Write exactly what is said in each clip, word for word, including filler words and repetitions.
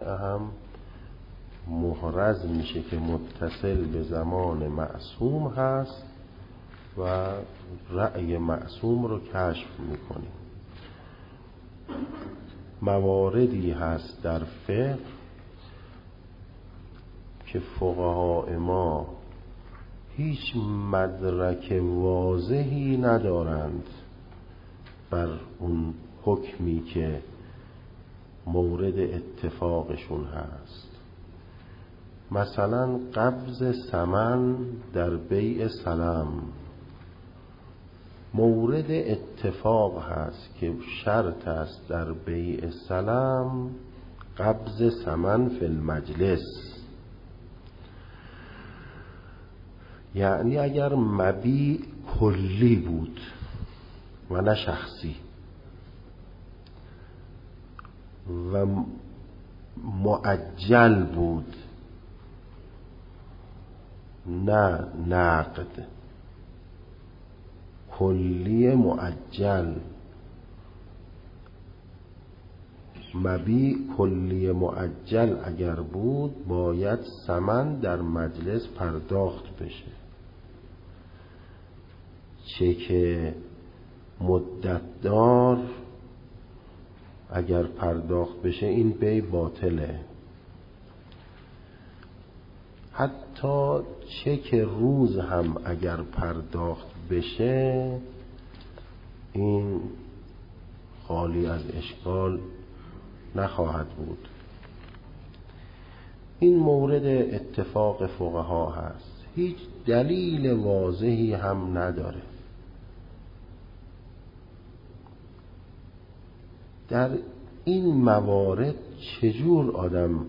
واقع هم محرز میشه که متصل به زمان معصوم هست و رأی معصوم رو کشف میکنیم. مواردی هست در فقه که فقهای ما هیچ مدرک واضحی ندارند بر اون حکمی که مورد اتفاقشون هست. مثلا قبض ثمن در بیع سلم مورد اتفاق هست که شرط است در بیع سلم قبض ثمن فی المجلس. یعنی اگر مبیع کلی بود و نه شخصی و مؤجل بود نه نقد، کلی مؤجل، مبیع کلی مؤجل اگر بود باید ثمن در مجلس پرداخت بشه. چک مدت دار اگر پرداخت بشه این بیع باطله. حتی چک روز هم اگر پرداخت بشه این خالی از اشکال نخواهد بود. این مورد اتفاق فقها هست، هیچ دلیل واضحی هم نداره. در این موارد چجور آدم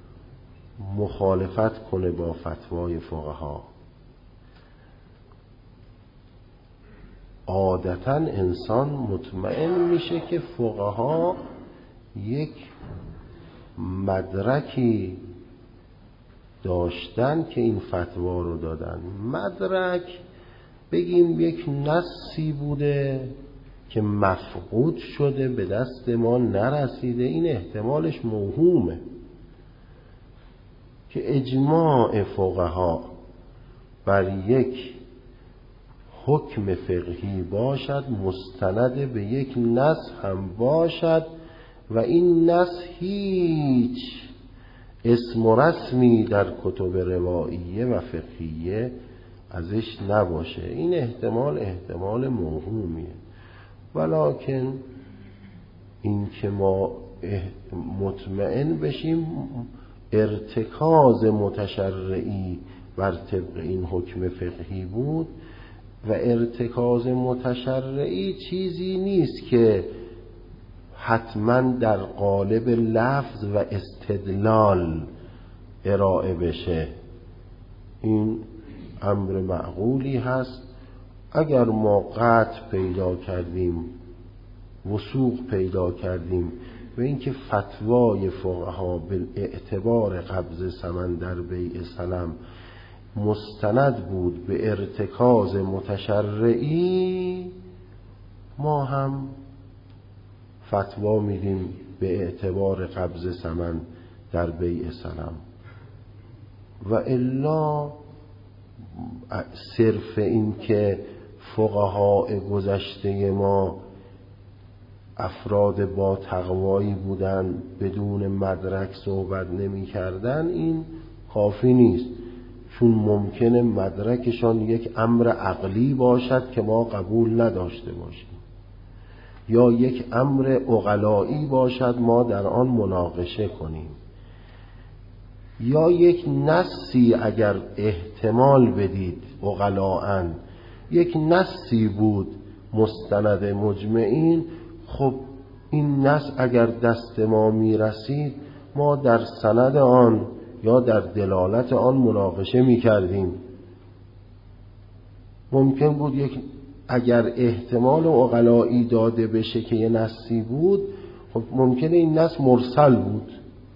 مخالفت کنه با فتوای فقها؟ عادتاً انسان مطمئن میشه که فقها یک مدرکی داشتن که این فتوا رو دادن. مدرک بگیم یک نصی بوده که مفقود شده به دست ما نرسیده، این احتمالش موهومه. که اجماع فقها بر یک حکم فقهی باشد مستند به یک نص هم باشد و این نص هیچ اسم و رسمی در کتب روائیه و فقهیه ازش نباشه، این احتمال احتمال موهومیه. ولکن این که ما مطمئن بشیم ارتکاز متشرعی بر طبق این حکم فقهی بود و ارتکاز متشرعی چیزی نیست که حتما در قالب لفظ و استدلال ارائه بشه. این امر معقولی هست. اگر ما قطع پیدا کردیم، وثوق پیدا کردیم و اینکه فتوای فقها به اعتبار قبض ثمن در بیع سلم مستند بود به ارتکاز متشرعی، ما هم فتوا میدیم به اعتبار قبض ثمن در بیع سلم. و الا صرف این که فقهای گذشته ما افراد با تقوایی بودن بدون مدرک صحبت نمی کردن این کافی نیست، چون ممکنه مدرکشان یک امر عقلی باشد که ما قبول نداشته باشیم، یا یک امر عقلایی باشد ما در آن مناقشه کنیم، یا یک نصی اگر احتمال بدید عقلاً یک نصی بود مستند مجمعین، خب این نص اگر دست ما میرسید ما در سند آن یا در دلالت آن مناقشه میکردیم. ممکن بود یک اگر احتمال عقلایی داده بشه که یه نصی بود، خب ممکنه این نص مرسل بود.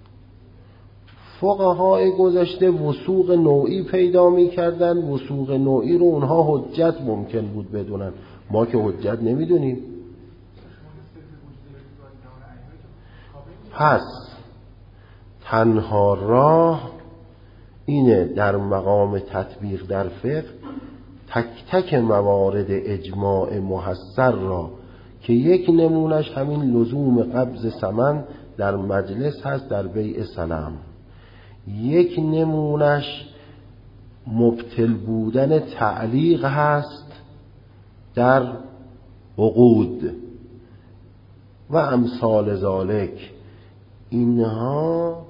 فقهای گذشته وثوق نوعی پیدا میکردن، وثوق نوعی رو اونها حجت ممکن بود بدونن، ما که حجت نمیدونیم. پس تنها راه اینه در مقام تطبیق در فقه تک تک موارد اجماع محصر را که یک نمونش همین لزوم قبض ثمن در مجلس هست در بیع سلم، یک نمونش مبطل بودن تعلیق هست در عقود و امثال ذالک، اینها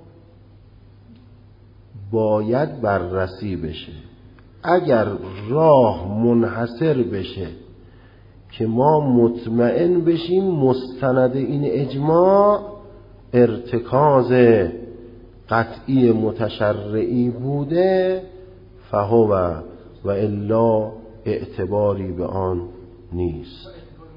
باید بررسی بشه. اگر راه منحصر بشه که ما مطمئن بشیم مستند این اجماع ارتکاز قطعی متشرعی بوده فهو و الا اعتباری به آن نیست.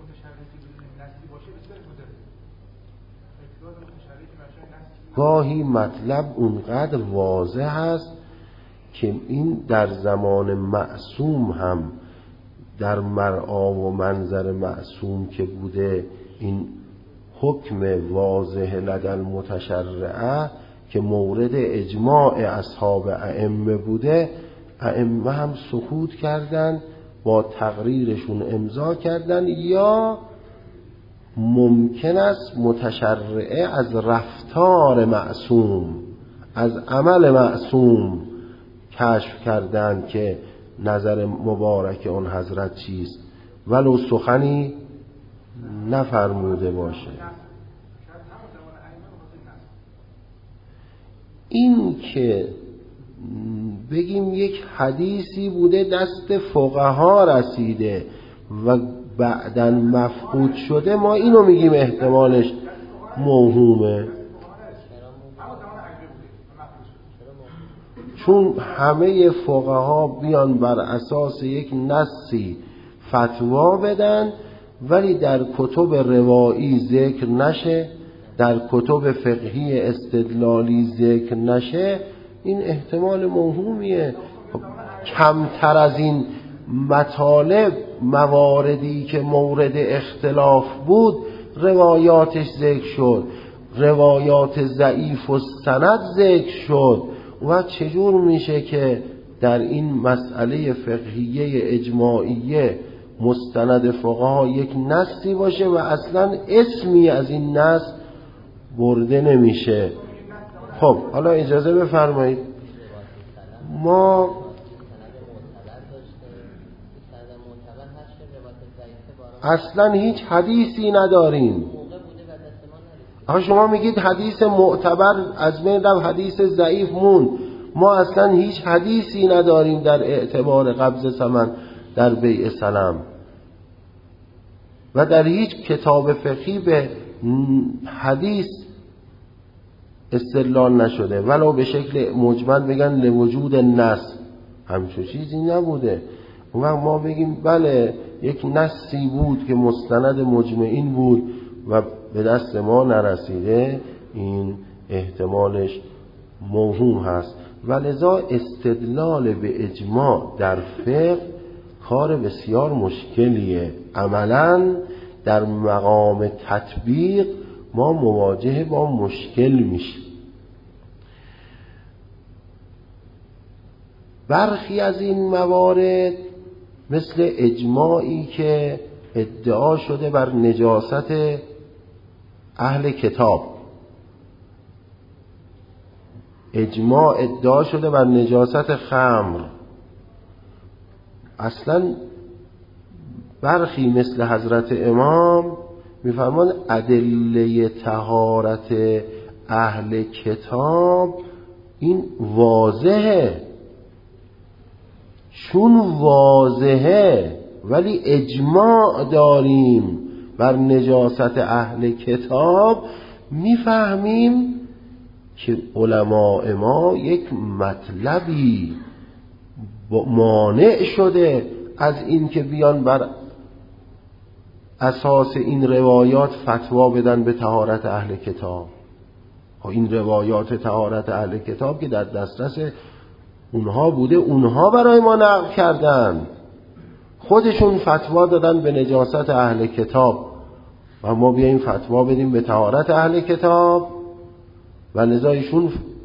گاهی مطلب اونقدر واضح است که این در زمان معصوم هم در مرعا و منظر معصوم که بوده این حکم واضح لدى المتشرعه که مورد اجماع اصحاب ائمه بوده، ائمه هم سکوت کردن، با تقریرشون امضا کردن، یا ممکن است متشرعه از رفتار معصوم از عمل معصوم کشف کردن که نظر مبارک اون حضرت چیست ولو سخنی نفرموده باشه. این که بگیم یک حدیثی بوده دست فقها رسیده و بعداً مفقود شده، ما اینو میگیم احتمالش موهومه، چون همه فقها بیان بر اساس یک نصی فتوا بدن ولی در کتب روایی ذکر نشه، در کتب فقهی استدلالی ذکر نشه، این احتمال موهومیه. کمتر از این مطالب مواردی که مورد اختلاف بود روایاتش ذکر شد، روایات ضعیف و سند ذکر شد، و چجور میشه که در این مسئله فقهیه اجماعیه مستند فقها یک نصی باشه و اصلا اسمی از این نص برده نمیشه. خب حالا اجازه بفرمایید، ما اصلا هیچ حدیثی نداریم. آخه شما میگید حدیث معتبر از بین رفت، حدیث ضعیف موند، ما اصلا هیچ حدیثی نداریم در اعتبار قبض ثمن در بیع سلم و در هیچ کتاب فقهی به حدیث استدلال نشده ولو به شکل مجمل بگن لوجود نص، همچون چیزی نبوده. و ما بگیم بله یک نصی بود که مستند مجمعین بود و به دست ما نرسیده، این احتمالش موهوم هست. و لذا استدلال به اجماع در فقه کار بسیار مشکلیه. عملاً در مقام تطبیق ما مواجه با مشکل میشیم. برخی از این موارد مثل اجماعی که ادعا شده بر نجاست اهل کتاب، اجماع ادعا شده بر نجاست خمر، اصلا برخی مثل حضرت امام میفرمان ادله طهارت اهل کتاب این واضحه، چون واضحه ولی اجماع داریم بر نجاست اهل کتاب، میفهمیم که علماء ما یک مطلبی مانع شده از این که بیان بر اساس این روایات فتوا بدن به طهارت اهل کتاب. این روایات طهارت اهل کتاب که در دسترس اونها بوده، اونها برای ما نقل کردن، خودشون فتوا دادن به نجاست اهل کتاب و ما بیاییم فتوا بدیم به طهارت اهل کتاب و لذا ایشون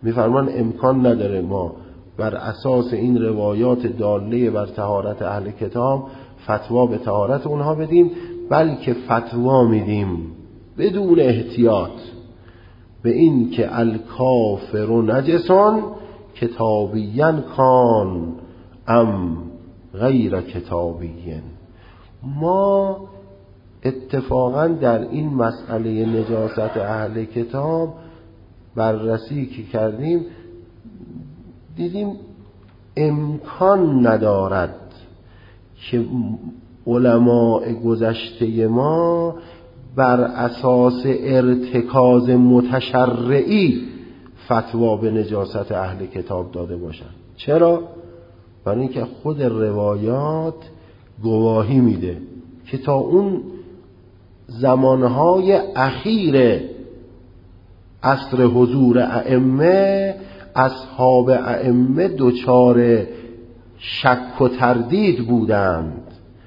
میفرمان امکان نداره ما بر اساس این روایات داله بر طهارت اهل کتاب فتوا به طهارت اونها بدیم، بلکه فتوا میدیم بدون احتیاط به این که الکافر نجسون کتابیاً کان ام غیر کتابیاً. ما اتفاقاً در این مسئله نجاست اهل کتاب بررسی که کردیم دیدیم امکان ندارد که علماء گذشته ما بر اساس ارتکاز متشرعی فتوا به نجاست اهل کتاب داده باشند. چرا؟ برای اینکه خود روایات گواهی میده که تا اون زمانهای اخیر عصر حضور ائمه اصحاب ائمه دچار شک و تردید بودند،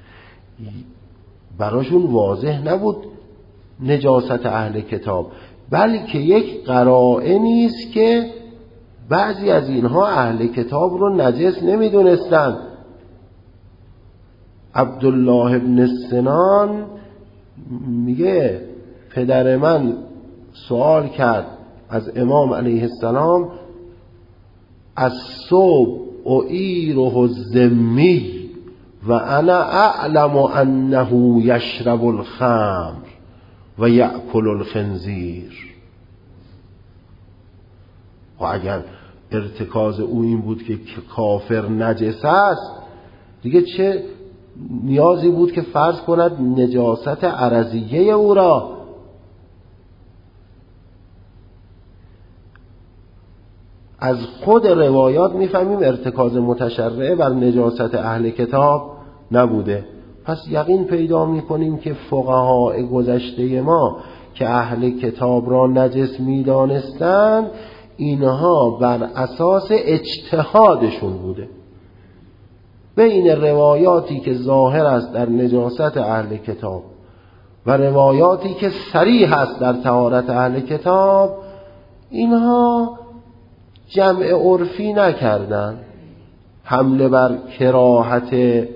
براشون واضح نبود نجاست اهل کتاب، بلکه یک قرائنی است که بعضی از اینها اهل کتاب رو نجس نمیدونستند. عبدالله ابن سنان میگه پدر من سوال کرد از امام علیه السلام از صبح اعیره الذمی و انا اعلم انه یشرب الخمر و یأکل الخنزیر. و اگر ارتکاز او این بود که کافر نجس است، دیگه چه نیازی بود که فرض کند نجاست عرضیه او را؟ از خود روایات میفهمیم ارتکاز متشرعه بر نجاست اهل کتاب نبوده. پس یقین پیدا میکنیم که فقهای گذشته ما که اهل کتاب را نجس میدانستند اینها بر اساس اجتهادشون بوده. بین روایاتی که ظاهر است در نجاست اهل کتاب و روایاتی که صریح است در طهارت اهل کتاب، اینها جمع عرفی نکردن، حمله بر کراهت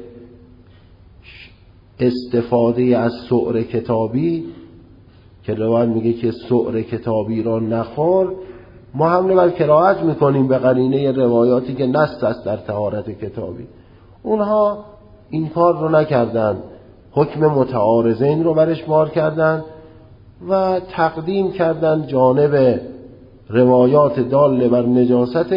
استفاده از سعر کتابی که روایت میگه که سعر کتابی را نخور، ما حمله بر کراهت میکنیم به قرینه روایاتی که نص است در طهارت کتابی. اونها این کار رو نکردن، حکم متعارضین رو برش مار کردن و تقدیم کردن جانب روایات داله بر نجاست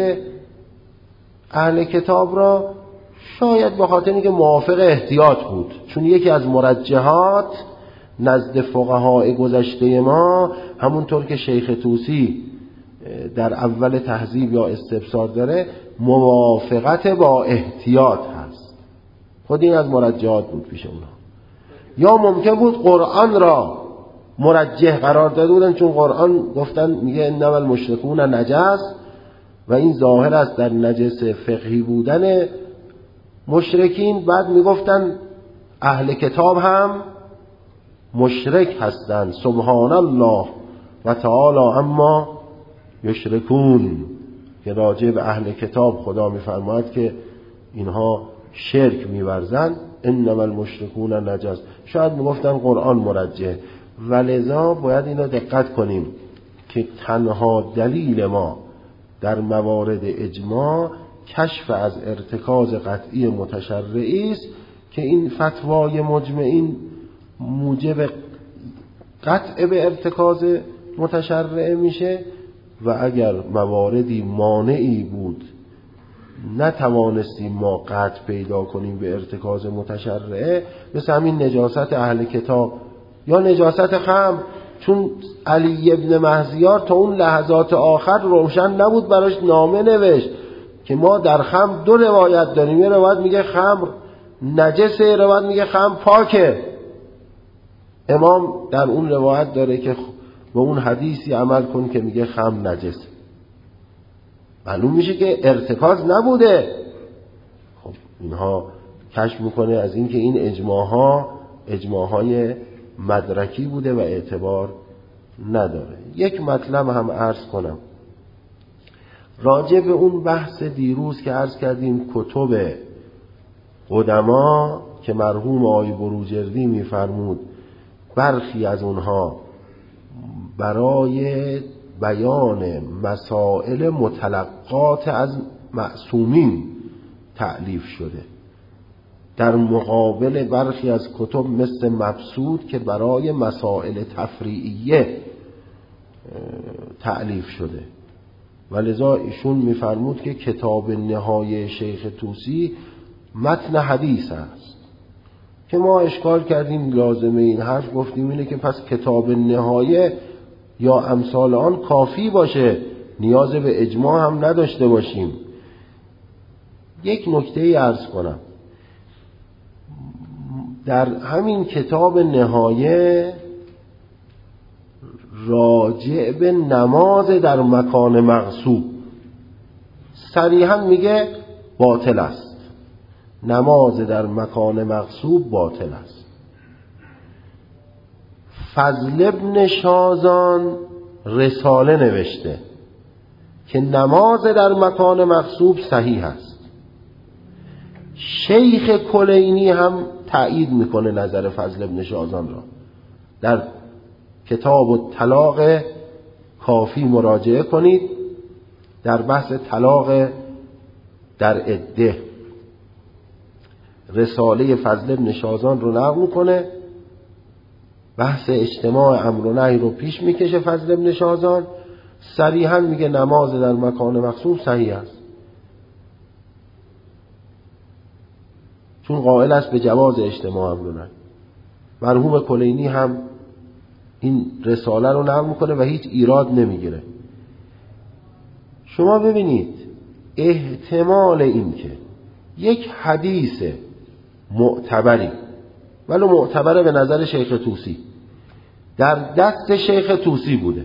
اهل کتاب را، شاید به خاطر اینکه موافق احتیاط بود، چون یکی از مرجحات نزد فقهای گذشته ما همونطور که شیخ طوسی در اول تهذیب یا استبصار داره موافقت با احتیاط هست. خود این از مرجحات بود پیش اونها. یا ممکن بود قرآن را مرجح قرار داده بودن، چون قرآن گفتن میگه انما المشرکون نجس و این ظاهر است در نجس فقهی بودن مشرکین، بعد میگفتن اهل کتاب هم مشرک هستند، سبحان الله و تعالی اما یشرکون، که راجع به اهل کتاب خدا میفرماید که اینها شرک میورزند، انما المشرکون نجس. شاید میگفتن قرآن مرجح، ولذا باید اینو دقت کنیم که تنها دلیل ما در موارد اجماع کشف از ارتکاز قطعی متشرعی است که این فتوای مجمعین موجب قطع به ارتکاز متشرعه میشه، و اگر مواردی مانعی بود نتوانستیم ما قطع پیدا کنیم به ارتکاز متشرعه، مثل همین نجاست اهل کتاب یا نجاست خمر، چون علی ابن مهزیار تا اون لحظات آخر روشن نبود براش نامه نوشت که ما در خمر دو روایت داریم، یه روایت میگه خمر نجسه، روایت میگه خمر پاکه. امام در اون روایت داره که با اون حدیثی عمل کن که میگه خمر نجسه. معلوم میشه که ارتکاز نبوده. خب اینها کشف میکنه از این که این اجماعها اجماعهای مدرکی بوده و اعتبار نداره. یک مطلب هم عرض کنم. راجع به اون بحث دیروز که عرض کردیم کتب قدما که مرحوم آقای بروجردی میفرمود برخی از اونها برای بیان مسائل متلقات از معصومین تألیف شده، در مقابل برخی از کتب مثل مبسوط که برای مسائل تفریعیه تألیف شده. ولذا ایشون میفرمود که کتاب نهایه شیخ طوسی متن حدیث است، که ما اشکال کردیم لازمه این حرف گفتیم اینه که پس کتاب نهایه یا امثال آن کافی باشه، نیاز به اجماع هم نداشته باشیم. یک نکته ای عرض کنم، در همین کتاب نهایه راجع به نماز در مکان مغصوب صریحا میگه باطل است، نماز در مکان مغصوب باطل است. فضل ابن شازان رساله نوشته که نماز در مکان مغصوب صحیح است. شیخ کلینی هم تأیید میکنه نظر فضل ابن شازان را. در کتاب الطلاق کافی مراجعه کنید، در بحث طلاق در عده رساله فضل ابن شازان رو نقل میکنه، بحث اجتماع امر و نهی رو پیش میکشه فضل ابن شازان، صریحا میگه نماز در مکان مغصوب صحیح است، چون قائل است به جواز اجتماع امر و نهی. مرحوم کلینی هم این رساله رو نقل میکنه و هیچ ایراد نمیگیره. شما ببینید احتمال این که یک حدیث معتبری ولو معتبره به نظر شیخ طوسی در دست شیخ طوسی بوده،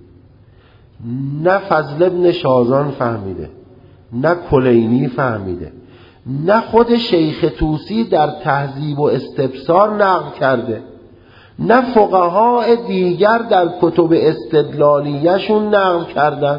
نه فضل ابن شازان فهمیده، نه کلینی فهمیده، نه خود شیخ طوسی در تهذیب و استبصار نقل کرده، نه فقها دیگر در کتب استدلالیشون نقل کردن،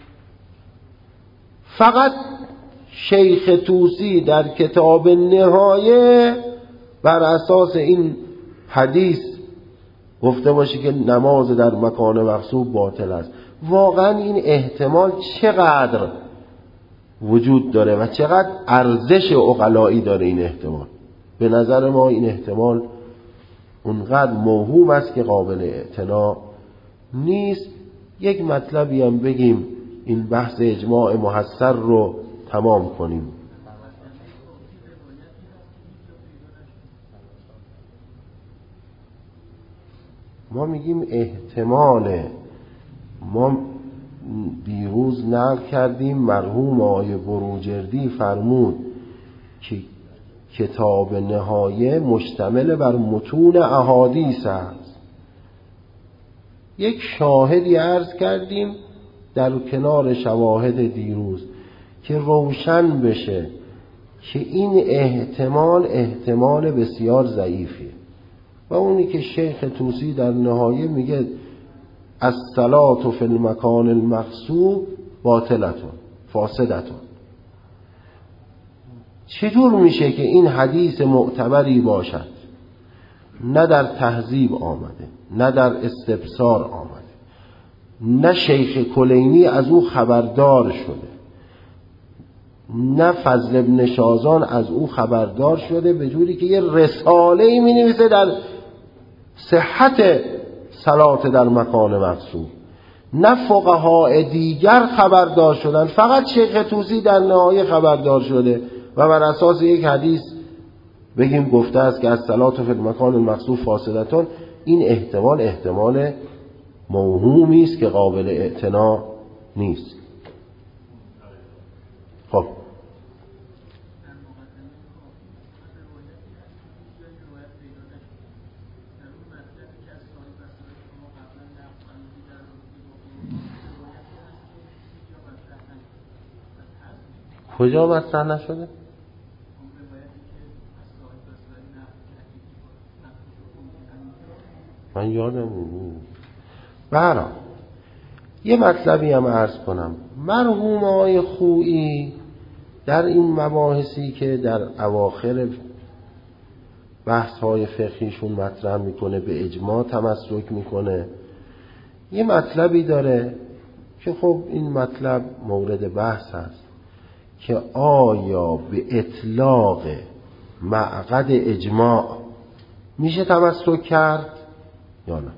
فقط شیخ طوسی در کتاب نهایه بر اساس این حدیث گفته باشه که نماز در مکان مغصوب باطل است. واقعا این احتمال چقدر وجود داره و چقدر ارزش عقلایی داره این احتمال. به نظر ما این احتمال اونقدر موهوم است که قابل اعتنا نیست. یک مطلبی هم بگیم این بحث اجماع محصر رو تمام کنیم. ما میگیم احتمال، ما دیروز نقل کردیم مرحوم آقای بروجردی فرمود که کتاب نهایه مشتمل بر متون احادیث است. یک شاهدی عرض کردیم در کنار شواهد دیروز که روشن بشه که این احتمال احتمال بسیار ضعیفیه و اونی که شیخ طوسی در نهایه میگه الصلاة فی المکان المغصوب باطلتون فاسدتون. چطور میشه که این حدیث معتبری باشد نه در تهذیب آمده، نه در استبصار آمده، نه شیخ کلینی از او خبردار شده، نه فضل ابن شازان از او خبردار شده، به جوری که یه رساله‌ای می‌نویسه در صحت صلات در مکان مغصوب، نه فقها دیگر خبردار شدن، فقط شیخ طوسی در نهایه خبردار شده و بر اساس یک حدیث بگیم گفته است که از صلات فی المکان المغصوب فاسدتون. این احتمال احتمال موهومی است که قابل اعتنا نیست. خب کجا مطرح نشده؟ من یادم نمیاد. برام یه مطلبی هم عرض کنم. مرحوم آقای خویی در این مباحثی که در اواخر بحث های فقهیشون مطرح میکنه به اجماع تمسک میکنه، یه مطلبی داره که خب این مطلب مورد بحث هست که آیا به اطلاق معقد اجماع میشه تمسک کرد یا نه.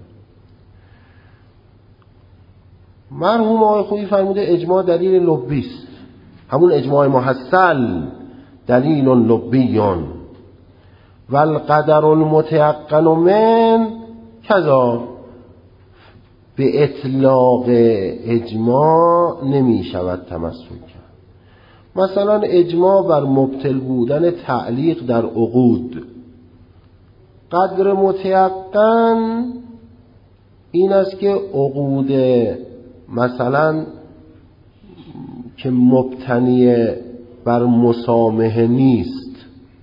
مرحوم آقای خویی فرموده اجماع دلیل لبی است، همون اجماع محصل دلیل لبیون و القدر المتیقن من کذا. به اطلاق اجماع نمی شود تمسک کرد. مثلا اجماع بر مبطل بودن تعلیق در عقود، قدر متیقن این است که عقود مثلا که مبتنی بر مسامحه نیست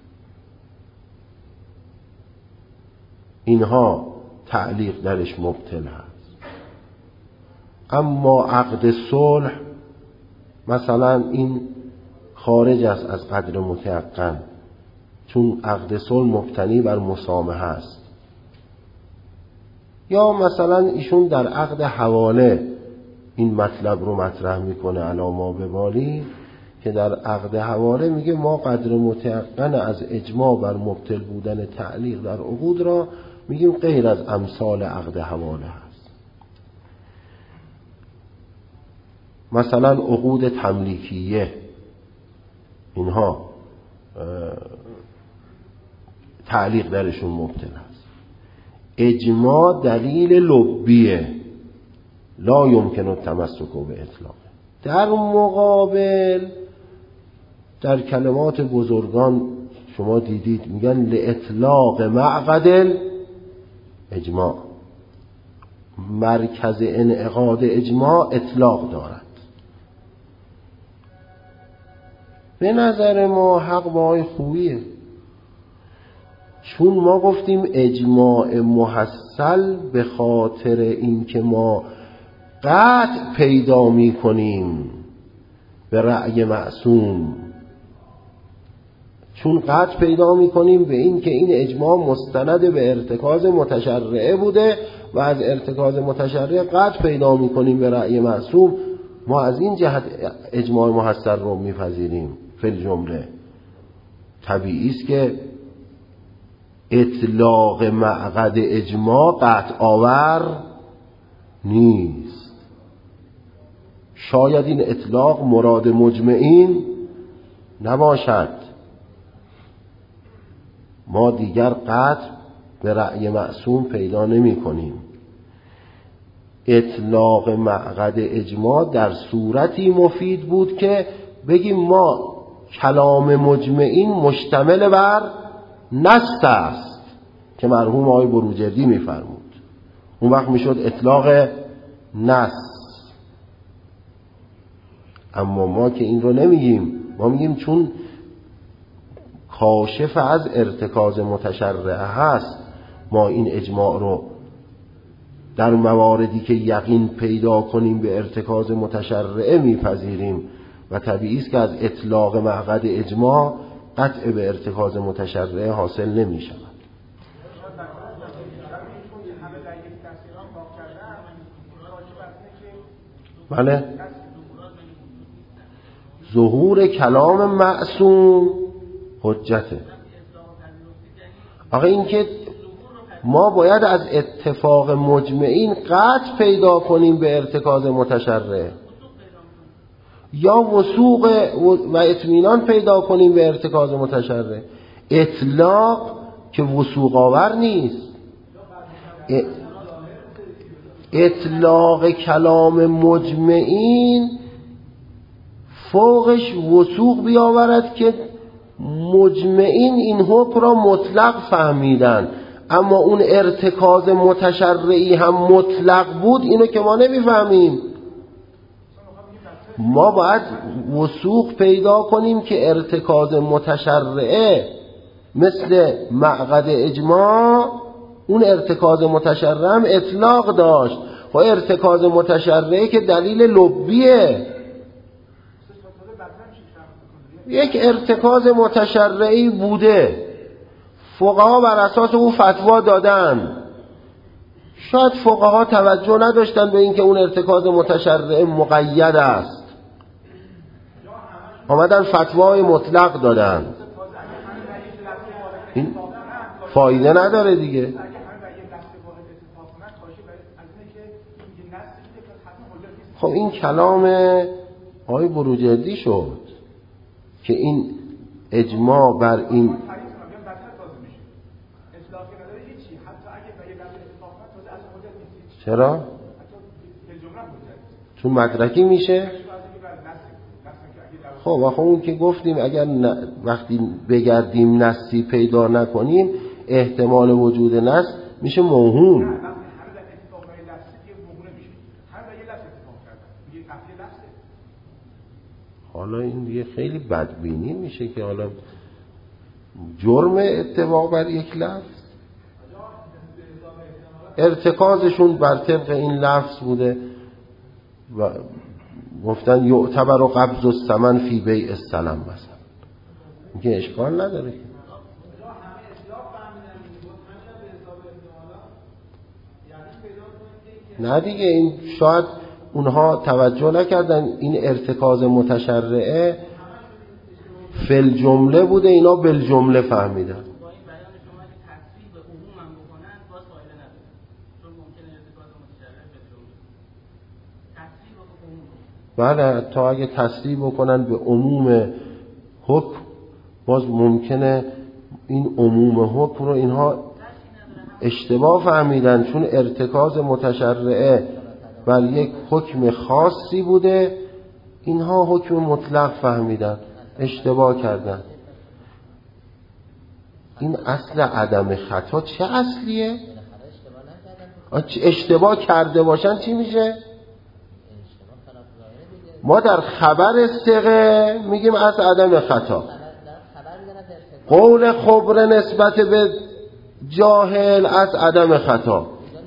اینها تعلیق درش مبطل هست. اما عقد صلح مثلا این خارج است از قدر متیقن، چون عقد صلح مبتنی بر مسامحه است. یا مثلا ایشون در عقد حواله این مطلب رو مطرح میکنه علاما به بالی، که در عقد حواله میگه ما قدر متیقن از اجماع بر مبطل بودن تعلیق در عقود را میگیم غیر از امثال عقد حواله هست. مثلا عقود تملیکیه اینها تعلیق درشون مبطل هست. اجماع دلیل لبیه لا یمکن التمسک به اطلاق. در مقابل در کلمات بزرگان شما دیدید میگن لاطلاق معقد اجماع، مرکز انعقاد اجماع اطلاق دارد. به نظر ما حق با آقای خوییه، چون ما گفتیم اجماع محصل به خاطر اینکه ما قطع پیدا می کنیم به رأی معصوم، چون قطع پیدا می کنیم به این که این اجماع مستند به ارتکاز متشرعه بوده و از ارتکاز متشرعه قطع پیدا می کنیم به رأی معصوم، ما از این جهت اجماع محصل رو می پذیریم. فی الجمله طبیعی است که اطلاق معقد اجماع قطع آور نیست. شاید این اطلاق مراد مجمعین نباشد، ما دیگر قطع به رأی معصوم پیدا نمی کنیم. اطلاق معقد اجماع در صورتی مفید بود که بگیم ما کلام مجمعین مشتمل بر نص است که مرحوم آقای بروجردی می فرمود، اون وقت می شد اطلاق نص. اما ما که این رو نمیگیم، ما میگیم چون کاشف از ارتکاز متشرعه هست ما این اجماع رو در مواردی که یقین پیدا کنیم به ارتکاز متشرعه میپذیریم و طبیعی است که از اطلاق معقد اجماع قطع به ارتکاز متشرعه حاصل نمی شود. بله، ظهور کلام معصوم حجته. آقا این که ما باید از اتفاق مجمعین قطع پیدا کنیم به ارتکاز متشرع، یا وثوق و اطمینان پیدا کنیم به ارتکاز متشرع. اطلاق که وثوق آور نیست. اطلاق کلام مجمعین فوقش وثوق بیاورد که مجمعین این حکم را مطلق فهمیدن، اما اون ارتکاز متشرعی هم مطلق بود، اینو که ما نمیفهمیم. ما باید وثوق پیدا کنیم که ارتکاز متشرعه مثل معقد اجماع، اون ارتکاز متشرع هم اطلاق داشت. و ارتکاز متشرعه که دلیل لبیه. یک ارتکاز متشرعی بوده، فقها بر اساس او فتوا دادن، شاید فقها توجه نداشتن به اینکه اون ارتکاز متشرعه مقید است، آمدن فتوای مطلق دادن. این فایده نداره دیگه. خب این کلام آقای بروجردی شد که این اجماع بر این چرا؟ چون مدرکی میشه؟ خب آخه اون که گفتیم اگر ن... وقتی بگردیم نصی پیدا نکنیم احتمال وجود نص میشه موهوم. حالا این دیگه خیلی بدبینی میشه که حالا جرم اتفاق بر یک لفظ، ارتکازشون بر طبق این لفظ بوده و گفتن یعتبر و قبض الثمن فی بیع السلم مثلا، میگه اشکال نداره. نه دیگه این شاید اونها توجه نکردن این ارتکاز متشرعه فل جمله بوده، اینا بل جمله فهمیدن. بله تا اگه تصریح بکنن به عموم حکم باز ممکنه این عموم حکم رو اینها اشتباه فهمیدن، چون ارتکاز متشرعه بر یک حکم خاصی بوده، اینها حکم مطلق فهمیدن، اشتباه کردن. این اصل عدم خطا چه اصلیه؟ اشتباه کرده باشن چی میشه؟ ما در خبر ثقه میگیم از عدم خطا، قول خبر نسبت به جاهل از عدم خطا.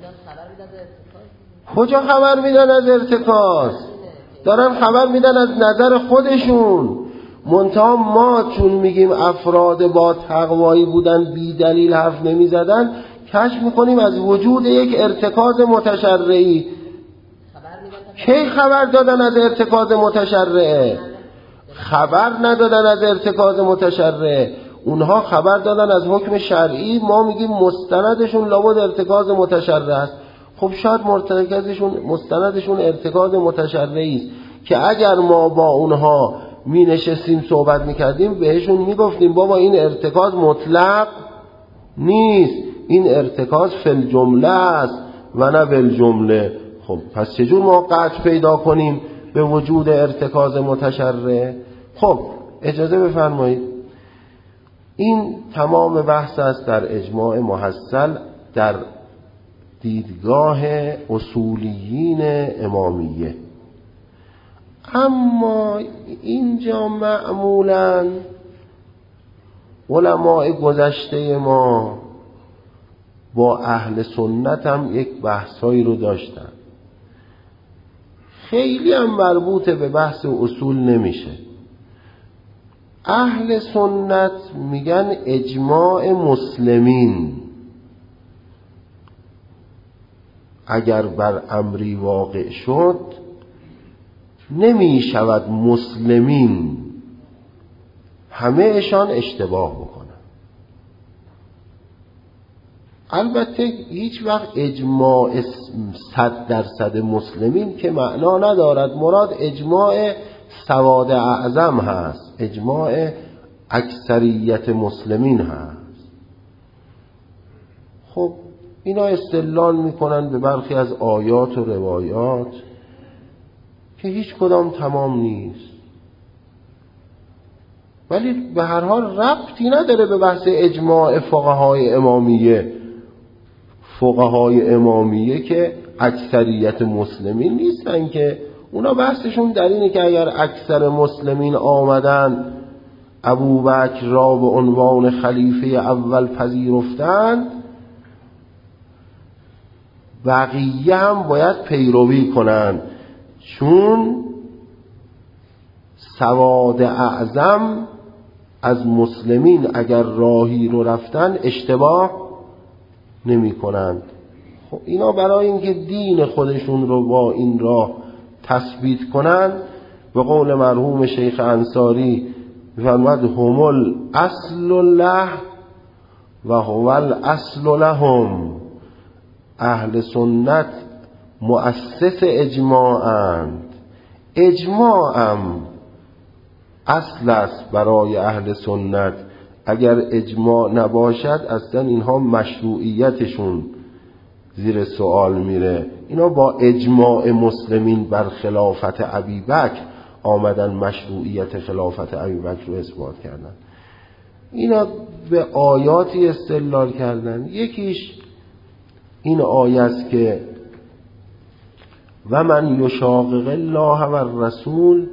کجا خبر میدن از ارتکاز؟ دارن خبر میدن از نظر خودشون. منتها ما چون میگیم افراد با تقوایی بودن بی دلیل حرف نمیزدن، کشف میکنیم از وجود یک ارتکاز متشرعی. کی خبر دادن از ارتکاز متشرعه؟ خبر ندادن از ارتکاز متشرعه، اونها خبر دادن از حکم شرعی. ما میگیم مستندشون لابد ارتکاز متشرعه است. خب شاید مرتکزشون مستندشون ارتکاز متشرعی است که اگر ما با اونها می نشستیم صحبت میکردیم بهشون میگفتیم بابا این ارتکاز مطلق نیست، این ارتکاز فل جمله است و نه بل جمله. خب پس چجور ما قطع پیدا کنیم به وجود ارتکاز متشرع؟ خب اجازه بفرمایید، این تمام بحث است در اجماع محصل در دیدگاه اصولیین امامیه. اما اینجا معمولاً علماء گذشته ما با اهل سنت هم یک بحثایی رو داشتن، خیلی هم مربوط به بحث اصول نمیشه. اهل سنت میگن اجماع مسلمین اگر بر امری واقع شد نمی شود مسلمین همه اشان اشتباه بکنن. البته هیچ وقت اجماع صد درصد مسلمین که معنا ندارد، مراد اجماع سواد اعظم هست، اجماع اکثریت مسلمین هست. خب اینا استدلال میکنن به برخی از آیات و روایات که هیچ کدام تمام نیست، ولی به هر حال ربطی نداره به بحث اجماع فقهای امامیه. فقهای امامیه که اکثریت مسلمین نیستن که، اونا بحثشون در اینه که اگر اکثر مسلمین آمدن ابوبکر را به عنوان خلیفه اول پذیرفتند، بقیه هم باید پیروی کنن، چون سواد اعظم از مسلمین اگر راهی رو رفتن اشتباه نمی کنند. خب اینا برای اینکه دین خودشون رو با این راه تثبیت کنن، به قول مرحوم شیخ انصاری فرمود هم الاصل له و هو الاصل لهم. اهل سنت مؤسس اجماعند، اجماعم اصل است برای اهل سنت. اگر اجماع نباشد اصلا اینها مشروعیتشون زیر سوال میره. اینا با اجماع مسلمین بر خلافت ابوبکر آمدن مشروعیت خلافت ابوبکر رو اثبات کردن. اینا به آیاتی استدلال کردن. یکیش این آیه است که و من یشاقق الله و الرسول،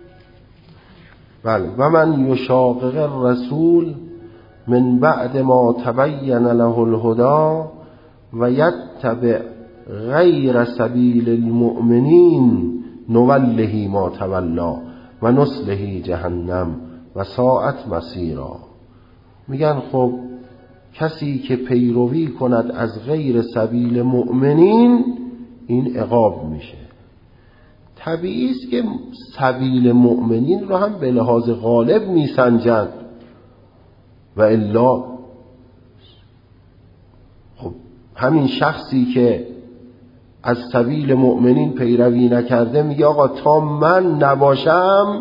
بله، و من یشاقق الرسول من بعد ما تبین له الهدی و یتبع غیر سبیل المؤمنین نوله ما تولا و نصله جهنم و ساعت مصیرا. میگن خب کسی که پیروی کند از غیر سبیل مؤمنین این عقاب میشه. طبیعی است که سبیل مؤمنین رو هم به لحاظ غالب میسنجند و الا خب همین شخصی که از سبیل مؤمنین پیروی نکرده میگه آقا تا من نباشم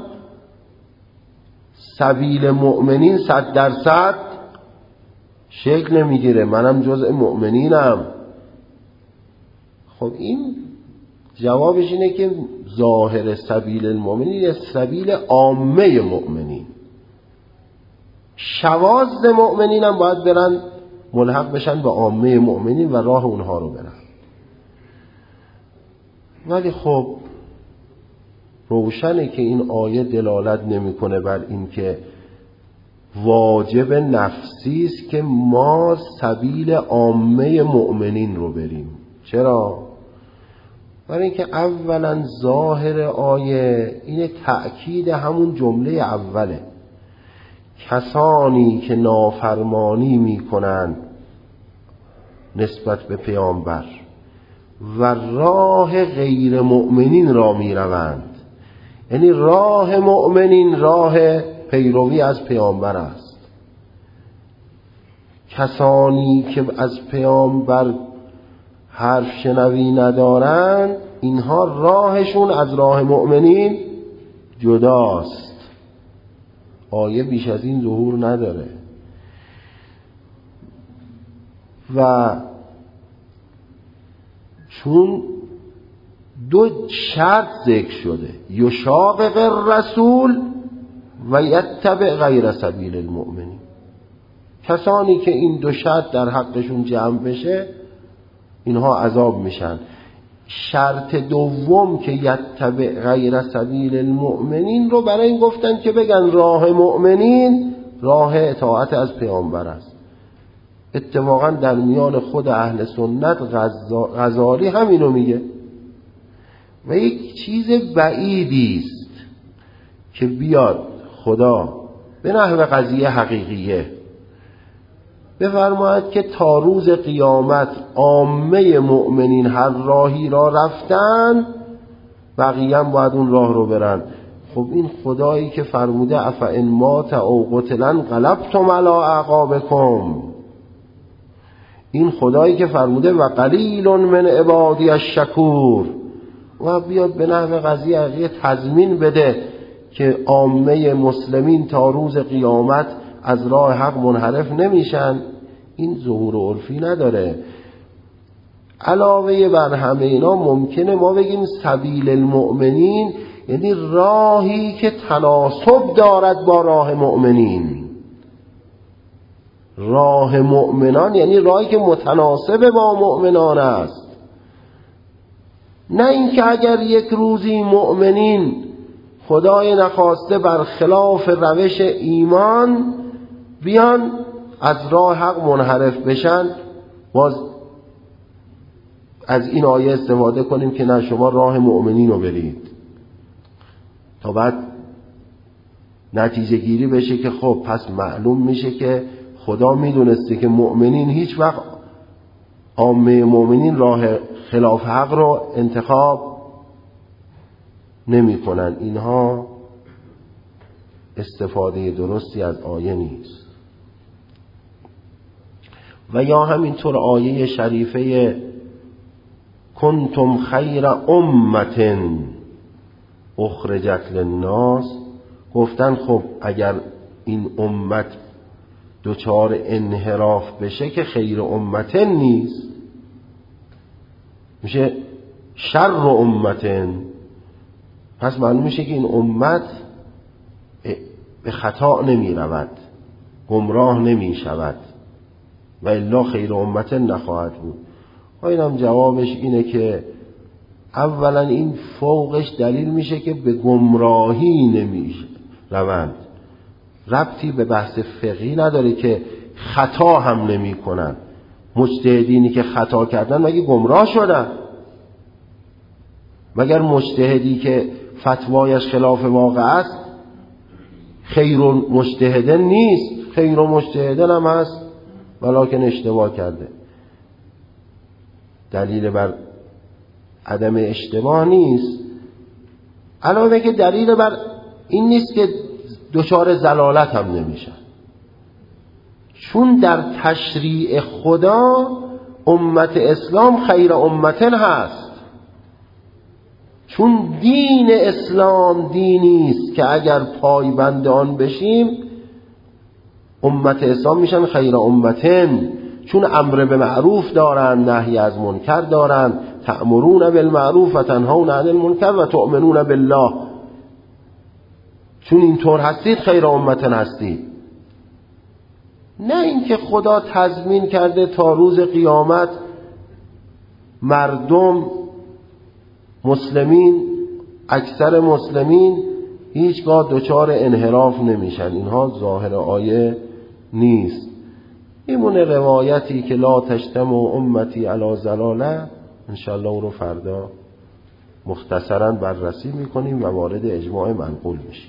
سبیل مؤمنین صد درصد شکل نمیگیره، منم جزء مؤمنینم. خب این جوابش اینه که ظاهر سبیل المؤمنین سبیل عامه مؤمنین، شواذ مؤمنین هم باید برن ملحق بشن به عامه مؤمنین و راه اونها رو برن. ولی خب روشنه که این آیه دلالت نمیکنه بر این که واجب نفسی است که ما سبیل عامه مؤمنین رو بریم. چرا؟ برای اینکه اولا ظاهر آیه این تأکید همون جمله اوله، کسانی که نافرمانی میکنند نسبت به پیامبر و راه غیر مؤمنین را میروند. یعنی راه مؤمنین راه پیروی از پیامبر است. کسانی که از پیامبر حرف شنوی ندارند اینها راهشون از راه مؤمنین جداست. آیه بیش از این ظهور نداره. و چون دو شرط ذکر شده، یشاقق الرسول و یتبع غیر سبیل المؤمنین، کسانی که این دو شرط در حقشون جمع بشه اینها عذاب میشن. شرط دوم که یتبع غیر سبیل المؤمنین رو برای این گفتن که بگن راه مؤمنین راه اطاعت از پیامبر است. اتفاقا در میان خود اهل سنت غزالی همینو میگه و یک چیز بعیدی است که بیاد خدا به نحو قضیه حقیقیه بفرماید که تا روز قیامت عامه مؤمنین هر راهی را رفتن بقیه هم باید اون راه رو برن. خب این خدایی که فرموده افئن مات او قتلا انقلبتم علی اعقابکم، این خدایی که فرموده و قلیل من عبادی الشکور، و بیاد به نحو قضیه حقیقی تضمین بده که عامه مسلمین تا روز قیامت از راه حق منحرف نمیشن، این ظهور عرفی نداره. علاوه بر همه اینا ممکنه ما بگیم سبیل المؤمنین یعنی راهی که تناسب دارد با راه مؤمنین. راه مؤمنان یعنی راهی که متناسب با مؤمنان است، نه اینکه اگر یک روزی مؤمنین خدای نخواسته بر خلاف روش ایمان بیان از راه حق منحرف بشن، باز از این آیه استفاده کنیم که نه شما راه مؤمنین رو برید، تا بعد نتیجه گیری بشه که خب پس معلوم میشه که خدا میدونسته که مؤمنین هیچ وقت عامه مؤمنین راه خلاف حق رو انتخاب نمی کنن. اینها استفاده درستی از آیه نیست. و یا همینطور آیه شریفه کنتم خیر امت اخرجت للناس، گفتن خب اگر این امت دوچار انحراف بشه که خیر امت نیست، میشه شر امت. پس معلوم میشه که این امت به خطا نمی رود، گمراه نمی شود و الا خیر امت نخواهد بود. و اینم جوابش اینه که اولا این فوقش دلیل میشه که به گمراهی نمی روند، ربطی به بحث فقهی نداره که خطا هم نمی کنن. مجتهدینی که خطا کردن مگه گمراه شدن؟ مگر مجتهدی که فتوایش خلاف واقع است خیر مجتهدن نیست؟ خیر مجتهدن هم هست ولکن اشتباه کرده. دلیل بر عدم اشتباه نیست، علاوه که دلیل بر این نیست که دچار ضلالت هم نمیشن، چون در تشریع خدا امت اسلام خیر امتن هست. چون دین اسلام دینی است که اگر پایبند آن بشیم امت اسلام میشن خیر امتن، چون امر به معروف دارن، نهی از منکر دارن، تأمرون بالمعروف و تنهون عن المنکر و تؤمنون بالله. چون اینطور هستید خیر امتن هستید. نه اینکه خدا تضمین کرده تا روز قیامت مردم مسلمین، اکثر مسلمین هیچگاه دچار انحراف نمیشن. اینها ظاهر آیه نیست. میمونه روایتی که لا تجتمع امتی علی ضلاله، انشاءالله اون رو فردا مختصرا بررسی میکنیم و وارد اجماع منقول میشیم.